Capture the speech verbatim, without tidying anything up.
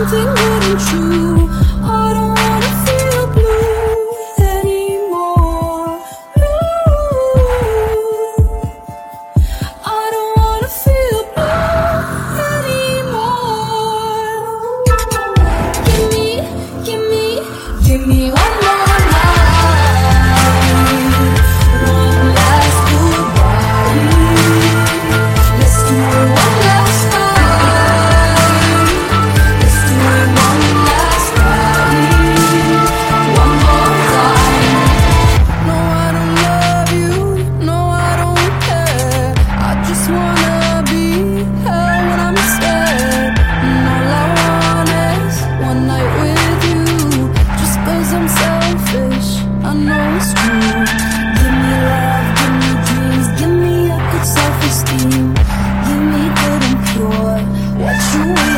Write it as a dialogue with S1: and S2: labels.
S1: something good and true. I don't wanna feel blue anymore. Blue. I don't wanna feel blue anymore. Give me, give me, give me one more night, one last goodbye. Let's do it one last time. Let's do it one last time, one more time. No, I don't love you. No, I don't care. I just wanna be held when I'm scared. And all I want is one night with you. Just 'cause I'm selfish, I know it's true. Give me love, give me dreams, give me a good self-esteem. Give me good and pure what you